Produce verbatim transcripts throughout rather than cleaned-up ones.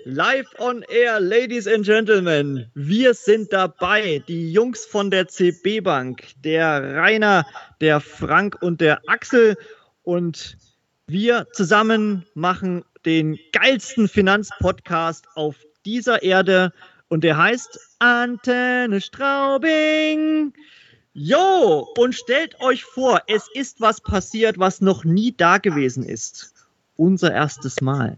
live on air, Ladies and Gentlemen. Wir sind dabei, die Jungs von der C B Bank, der Rainer, der Frank und der Axel. Und wir zusammen machen den geilsten Finanzpodcast auf dieser Erde. Und der heißt Antenne Straubing. Jo, und stellt euch vor, es ist was passiert, was noch nie da gewesen ist. Unser erstes Mal.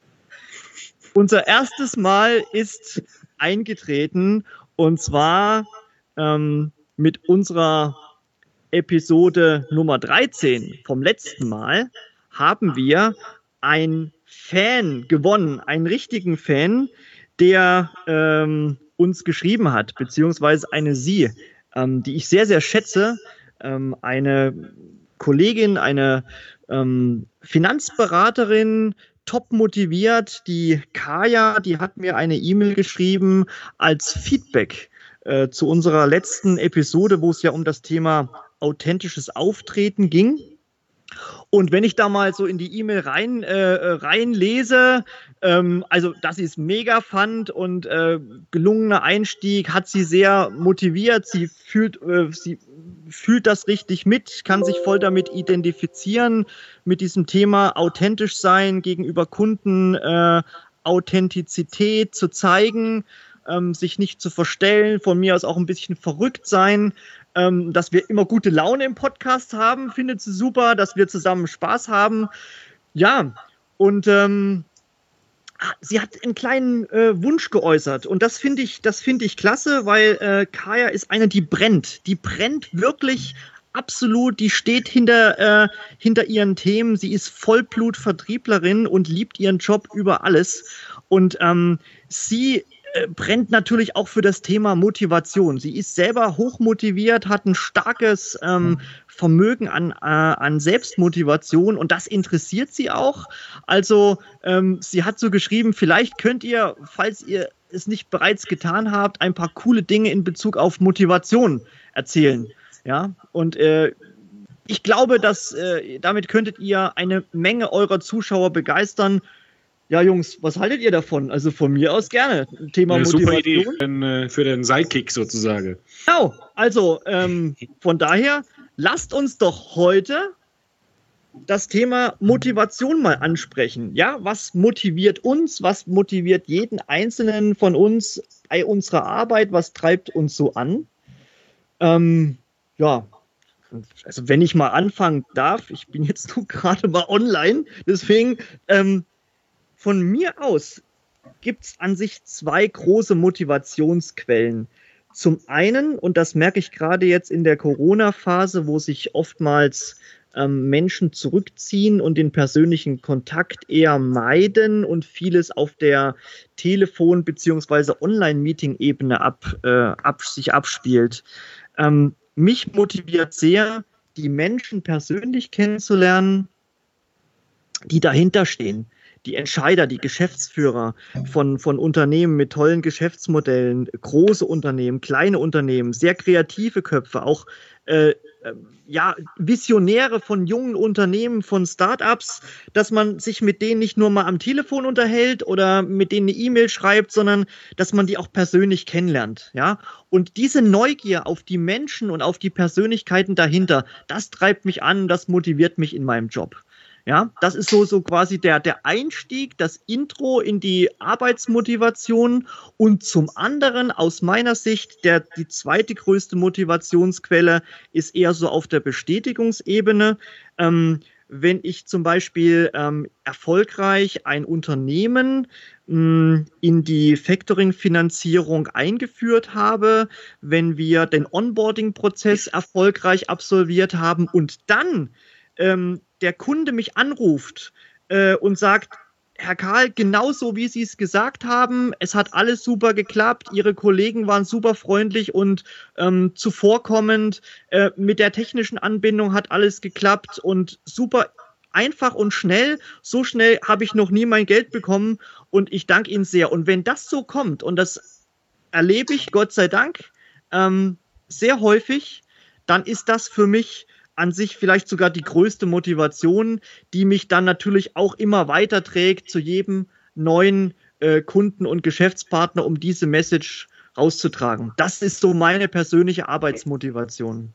Unser erstes Mal ist eingetreten, und zwar ähm, mit unserer Episode Nummer dreizehn vom letzten Mal haben wir einen Fan gewonnen, einen richtigen Fan, der ähm, uns geschrieben hat, beziehungsweise eine Sie, ähm, die ich sehr, sehr schätze, ähm, eine Kollegin, eine ähm, Finanzberaterin, top motiviert, die Kaya, die hat mir eine E-Mail geschrieben als Feedback äh, zu unserer letzten Episode, wo es ja um das Thema authentisches Auftreten ging. Und wenn ich da mal so in die E-Mail rein, äh, reinlese, ähm, also dass sie es mega fand und äh, gelungener Einstieg, hat sie sehr motiviert, sie fühlt, äh, sie fühlt das richtig mit, kann sich voll damit identifizieren, mit diesem Thema authentisch sein gegenüber Kunden, äh, Authentizität zu zeigen, ähm, sich nicht zu verstellen, von mir aus auch ein bisschen verrückt sein. Ähm, dass wir immer gute Laune im Podcast haben, findet sie super, dass wir zusammen Spaß haben. Ja, und ähm, sie hat einen kleinen äh, Wunsch geäußert, und das finde ich, das finde ich klasse, weil äh, Kaya ist eine, die brennt, die brennt wirklich absolut, die steht hinter, äh, hinter ihren Themen, sie ist Vollblut-Vertrieblerin und liebt ihren Job über alles, und ähm, sie brennt natürlich auch für das Thema Motivation. Sie ist selber hochmotiviert, hat ein starkes ähm, Vermögen an, äh, an Selbstmotivation, und das interessiert sie auch. Also ähm, sie hat so geschrieben, vielleicht könnt ihr, falls ihr es nicht bereits getan habt, ein paar coole Dinge in Bezug auf Motivation erzählen. Ja, und äh, ich glaube, dass äh, damit könntet ihr eine Menge eurer Zuschauer begeistern. Ja, Jungs, was haltet ihr davon? Also von mir aus gerne. Thema Eine Motivation. Super Idee für den, für den Sidekick sozusagen. Genau, also ähm, von daher, lasst uns doch heute das Thema Motivation mal ansprechen. Ja, was motiviert uns? Was motiviert jeden Einzelnen von uns bei unserer Arbeit? Was treibt uns so an? Ähm, ja, also wenn ich mal anfangen darf, ich bin jetzt nur gerade mal online, deswegen... Ähm, Von mir aus gibt es an sich zwei große Motivationsquellen. Zum einen, und das merke ich gerade jetzt in der Corona-Phase, wo sich oftmals ähm, Menschen zurückziehen und den persönlichen Kontakt eher meiden und vieles auf der Telefon- bzw. Online-Meeting-Ebene ab, äh, ab, sich abspielt. Ähm, mich motiviert sehr, die Menschen persönlich kennenzulernen, die dahinter stehen. Die Entscheider, die Geschäftsführer von, von Unternehmen mit tollen Geschäftsmodellen, große Unternehmen, kleine Unternehmen, sehr kreative Köpfe, auch äh, ja, Visionäre von jungen Unternehmen, von Startups, dass man sich mit denen nicht nur mal am Telefon unterhält oder mit denen eine E-Mail schreibt, sondern dass man die auch persönlich kennenlernt. Ja? Und diese Neugier auf die Menschen und auf die Persönlichkeiten dahinter, das treibt mich an, das motiviert mich in meinem Job. Ja, das ist so, so quasi der, der Einstieg, das Intro in die Arbeitsmotivation, und zum anderen aus meiner Sicht der, die zweite größte Motivationsquelle ist eher so auf der Bestätigungsebene. Ähm, wenn ich zum Beispiel ähm, erfolgreich ein Unternehmen mh, in die Factoring-Finanzierung eingeführt habe, wenn wir den Onboarding-Prozess erfolgreich absolviert haben und dann ähm, der Kunde mich anruft äh, und sagt, Herr Karl, genauso wie Sie es gesagt haben, es hat alles super geklappt, Ihre Kollegen waren super freundlich und ähm, zuvorkommend, äh, mit der technischen Anbindung hat alles geklappt und super einfach und schnell, so schnell habe ich noch nie mein Geld bekommen, und ich danke Ihnen sehr. Und wenn das so kommt, und das erlebe ich, Gott sei Dank, ähm, sehr häufig, dann ist das für mich an sich vielleicht sogar die größte Motivation, die mich dann natürlich auch immer weiter trägt zu jedem neuen äh, Kunden und Geschäftspartner, um diese Message rauszutragen. Das ist so meine persönliche Arbeitsmotivation.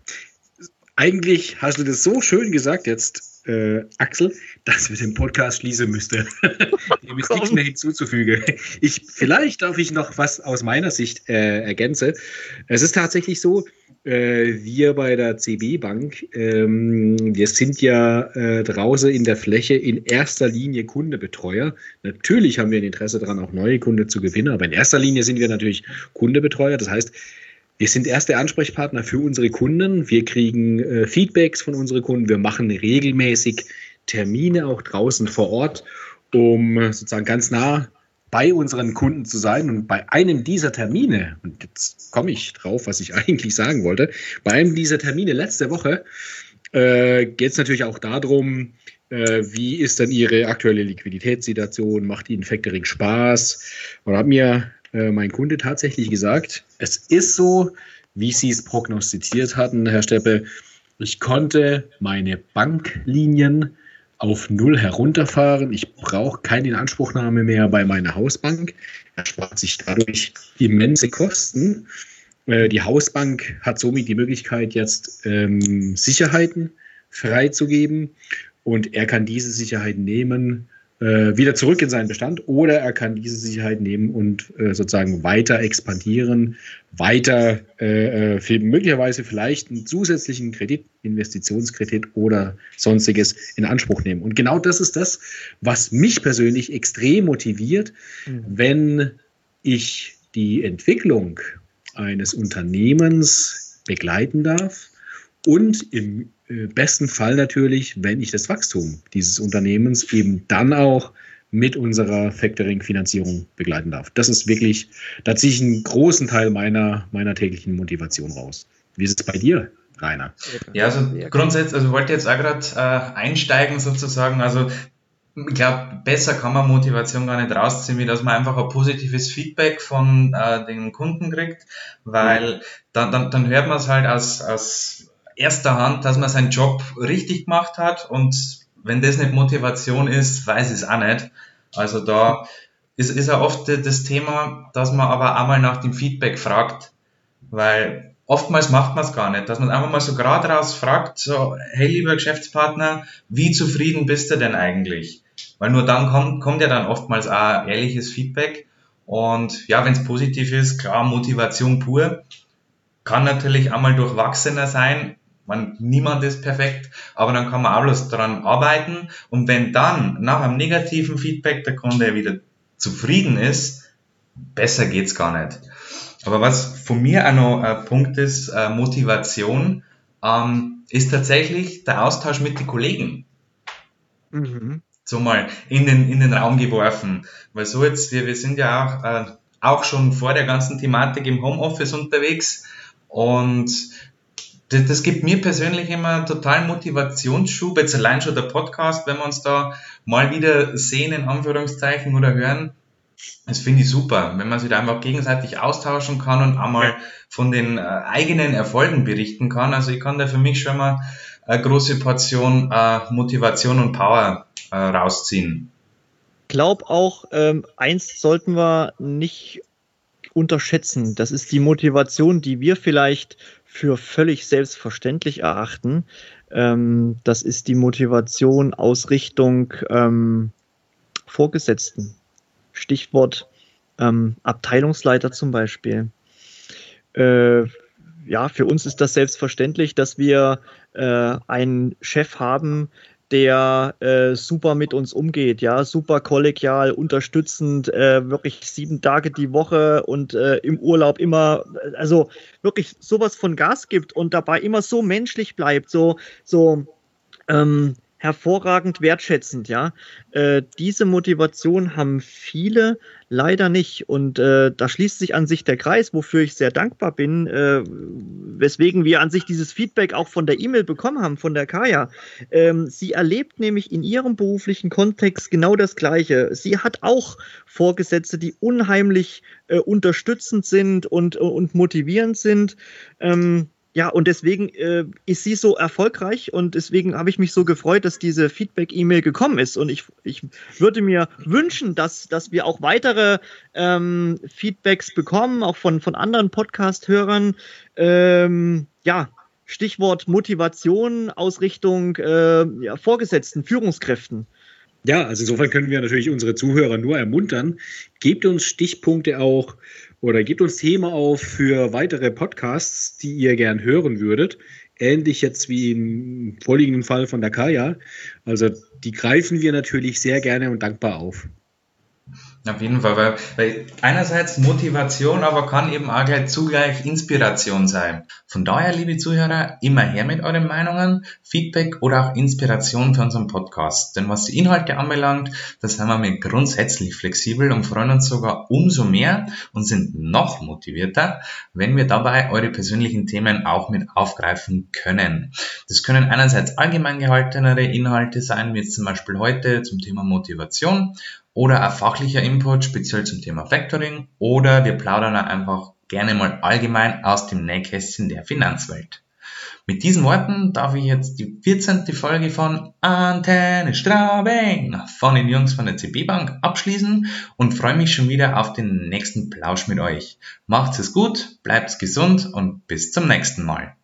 Eigentlich hast du das so schön gesagt jetzt, äh, Axel, dass wir den Podcast schließen müssten. Dem ist nichts mehr hinzuzufügen. Ich, vielleicht darf ich noch was aus meiner Sicht äh, ergänzen. Es ist tatsächlich so, äh, wir bei der C B Bank, ähm, wir sind ja äh, draußen in der Fläche in erster Linie Kundenbetreuer. Natürlich haben wir ein Interesse daran, auch neue Kunden zu gewinnen, aber in erster Linie sind wir natürlich Kundenbetreuer. Das heißt, wir sind erste Ansprechpartner für unsere Kunden. Wir kriegen äh, Feedbacks von unseren Kunden. Wir machen regelmäßig Termine auch draußen vor Ort, um sozusagen ganz nah bei unseren Kunden zu sein. Und bei einem dieser Termine, und jetzt komme ich drauf, was ich eigentlich sagen wollte, bei einem dieser Termine letzte Woche äh, geht es natürlich auch darum, äh, wie ist denn Ihre aktuelle Liquiditätssituation, macht Ihnen Factoring Spaß? Und hat mir äh, mein Kunde tatsächlich gesagt, es ist so, wie Sie es prognostiziert hatten, Herr Steppe, ich konnte meine Banklinien auf null herunterfahren. Ich brauche keine Inanspruchnahme mehr bei meiner Hausbank. Er spart sich dadurch immense Kosten. Äh, die Hausbank hat somit die Möglichkeit, jetzt ähm, Sicherheiten freizugeben und er kann diese Sicherheiten nehmen, äh, wieder zurück in seinen Bestand oder er kann diese Sicherheit nehmen und äh, sozusagen weiter expandieren, weiter äh, für möglicherweise vielleicht einen zusätzlichen Kredit, Investitionskredit oder sonstiges in Anspruch nehmen. Und genau das ist das, was mich persönlich extrem motiviert, mhm. wenn ich die Entwicklung eines Unternehmens begleiten darf und im besten Fall natürlich, wenn ich das Wachstum dieses Unternehmens eben dann auch mit unserer Factoring-Finanzierung begleiten darf. Das ist wirklich, da ziehe ich einen großen Teil meiner, meiner täglichen Motivation raus. Wie ist es bei dir, Rainer? Ja, also grundsätzlich, also wollte jetzt auch gerade äh, einsteigen sozusagen, also ich glaube, besser kann man Motivation gar nicht rausziehen, wie dass man einfach ein positives Feedback von äh, den Kunden kriegt, weil dann, dann, dann hört man es halt aus, aus erster Hand, dass man seinen Job richtig gemacht hat und wenn das nicht Motivation ist, weiß ich es auch nicht. Also da ist, ist ja oft das Thema, dass man aber auch mal nach dem Feedback fragt, weil oftmals macht man es gar nicht, dass man einfach mal so gerade raus fragt, so, hey lieber Geschäftspartner, wie zufrieden bist du denn eigentlich? Weil nur dann kommt, kommt ja dann oftmals auch ehrliches Feedback und ja, wenn es positiv ist, klar, Motivation pur, kann natürlich einmal durchwachsener sein. Man, niemand ist perfekt, aber dann kann man auch bloß daran arbeiten und wenn dann nach einem negativen Feedback der Kunde wieder zufrieden ist, besser geht's gar nicht. Aber was von mir auch noch ein Punkt ist, äh, Motivation, ähm, ist tatsächlich der Austausch mit den Kollegen. Mhm. So mal in den, in den Raum geworfen. Weil so jetzt, wir, wir sind ja auch, äh, auch schon vor der ganzen Thematik im Homeoffice unterwegs und das, das gibt mir persönlich immer total Motivationsschub, jetzt allein schon der Podcast, wenn wir uns da mal wieder sehen, in Anführungszeichen, oder hören, das finde ich super, wenn man sich da einfach gegenseitig austauschen kann und einmal von den äh, eigenen Erfolgen berichten kann. Also ich kann da für mich schon mal eine große Portion äh, Motivation und Power äh, rausziehen. Ich glaube auch, ähm, eins sollten wir nicht unterschätzen. Das ist die Motivation, die wir vielleicht für völlig selbstverständlich erachten. Ähm, das ist die Motivation aus Richtung ähm, Vorgesetzten. Stichwort ähm, Abteilungsleiter zum Beispiel. Äh, ja, für uns ist das selbstverständlich, dass wir äh, einen Chef haben, der äh, super mit uns umgeht, ja, super kollegial, unterstützend, äh, wirklich sieben Tage die Woche und äh, im Urlaub immer, also wirklich sowas von Gas gibt und dabei immer so menschlich bleibt, so, so ähm, hervorragend wertschätzend, ja. Äh, diese Motivation haben viele leider nicht und äh, da schließt sich an sich der Kreis, wofür ich sehr dankbar bin, äh, weswegen wir an sich dieses Feedback auch von der E-Mail bekommen haben, von der Kaya. Ähm, sie erlebt nämlich in ihrem beruflichen Kontext genau das Gleiche. Sie hat auch Vorgesetzte, die unheimlich äh, unterstützend sind und, und motivierend sind. Ähm, Ja, und deswegen äh, ist sie so erfolgreich und deswegen habe ich mich so gefreut, dass diese Feedback-E-Mail gekommen ist. Und ich, ich würde mir wünschen, dass, dass wir auch weitere ähm, Feedbacks bekommen, auch von, von anderen Podcast-Hörern. Ähm, ja, Stichwort Motivation, Ausrichtung äh, ja, Vorgesetzten, Führungskräften. Ja, also insofern können wir natürlich unsere Zuhörer nur ermuntern. Gebt uns Stichpunkte auch oder gebt uns Themen auf für weitere Podcasts, die ihr gern hören würdet. Ähnlich jetzt wie im vorliegenden Fall von der Kaya. Also die greifen wir natürlich sehr gerne und dankbar auf. Auf jeden Fall, weil, weil einerseits Motivation, aber kann eben auch gleich zugleich Inspiration sein. Von daher, liebe Zuhörer, immer her mit euren Meinungen, Feedback oder auch Inspiration für unseren Podcast. Denn was die Inhalte anbelangt, da sind wir mit grundsätzlich flexibel und freuen uns sogar umso mehr und sind noch motivierter, wenn wir dabei eure persönlichen Themen auch mit aufgreifen können. Das können einerseits allgemein gehaltenere Inhalte sein, wie jetzt zum Beispiel heute zum Thema Motivation, oder auch fachlicher Input, speziell zum Thema Factoring, oder wir plaudern auch einfach gerne mal allgemein aus dem Nähkästchen der Finanzwelt. Mit diesen Worten darf ich jetzt die vierzehnte Folge von Antenne Straubing von den Jungs von der C B Bank abschließen und freue mich schon wieder auf den nächsten Plausch mit euch. Macht's es gut, bleibt's gesund und bis zum nächsten Mal.